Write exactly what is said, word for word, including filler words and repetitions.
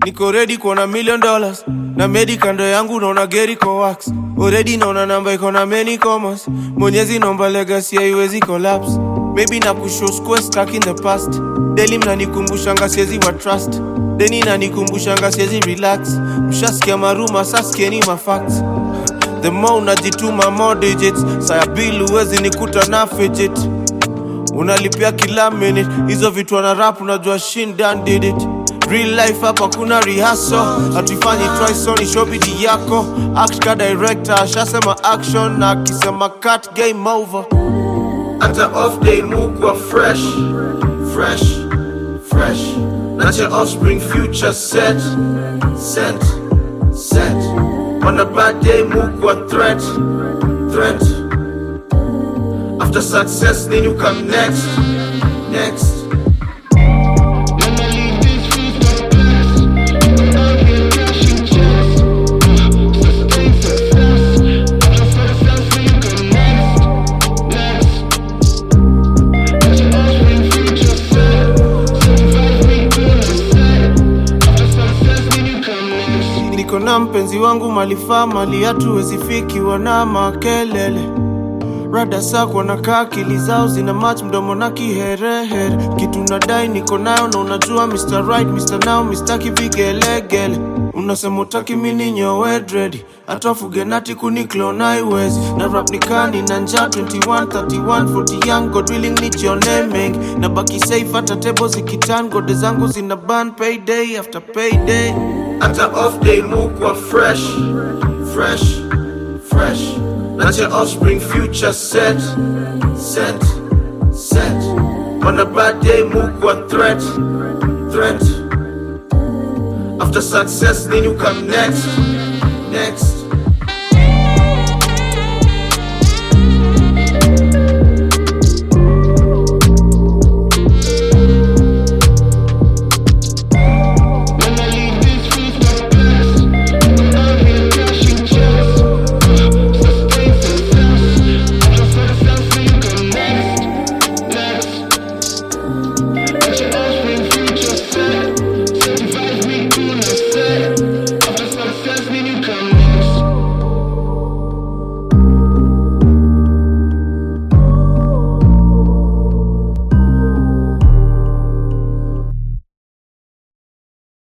Niko ready kuona million dollars. Na medi kando yangu naona geri kwa wax. Already naona namba iko na many commas. Mwenyezi nomba legacy haiwezi collapse. Maybe na kushow square stuck in the past. Daily mnanikumbusha siezi wa trust. Deni nanikumbusha siezi relax. Mshasikia maruma sasikieni ma facts. The more unajituma more digits. Saya bill uwezi nikuta na fidget. Unalipia kila minute. Hizo vitu wana rap unajua shin done did it. Real life hapa kuna rehearsal. Hatuifanyi twice on show bidi yako. Act ka director ashasema action. Na kisema cut game over. Ata off day mukwa fresh. Fresh, fresh. Not your offspring future set. Set, set. On a bad day mukwa threat. Threat. After success then you come next. Next. Niko na mpenzi wangu malifaa mali hatuwezi fikiwa na makelele. Rada sako na kakili zao zina match mdomo na kiherehere. Kitu nadai niko nayo na unajua mister Right, mister Now, mister Kivigelegele. Unasema utaki mini nyowe dready. Hata fuge nati kuniclone haiwezi. Na rap nikani na njaa twenty-one, thirty-one, forty young. God willing nijione mengi. Na baki safe hata table zikitan. Gode zangu zina ban payday after payday. Hata off day mukwa fresh. Fresh, fresh. Not your offspring future set. Set, set. On a bad day mukwa threat. Threat. After success then you come next. Next.